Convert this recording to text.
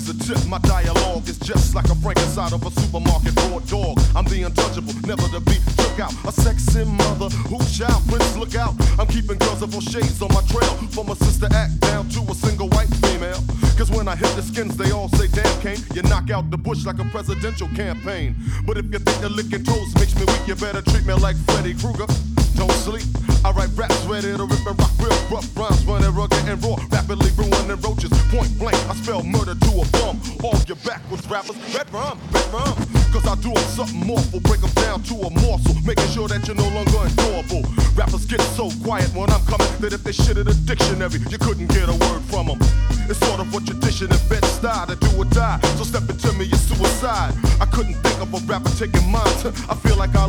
the tip, my dialogue is just like a Frankenstein of a supermarket raw dog. I'm the untouchable, never to be took out. A sexy mother, who child, prince, look out. I'm keeping girls of all shades on my trail, from a sister act down to a single white female. Cause when I hit the skins, they all say, damn, Kane, you knock out the bush like a presidential campaign. But if you think the licking toes makes me weak, you better treat me like Freddy Krueger. Don't sleep, I write raps ready to rip and rock real rough rhymes, running rugged and raw, rapidly ruining roaches, point blank. I spell murder to a bum. All your backwards rappers, red rum. Cause I do something awful, break them down to a morsel, making sure that you're no longer ignorable. Rappers get so quiet when I'm coming that if they shit in a dictionary, you couldn't get a word from them. It's sort of what tradition and bed style to do or die. So step into me, it's suicide. I couldn't think of a rapper taking mine. I feel like I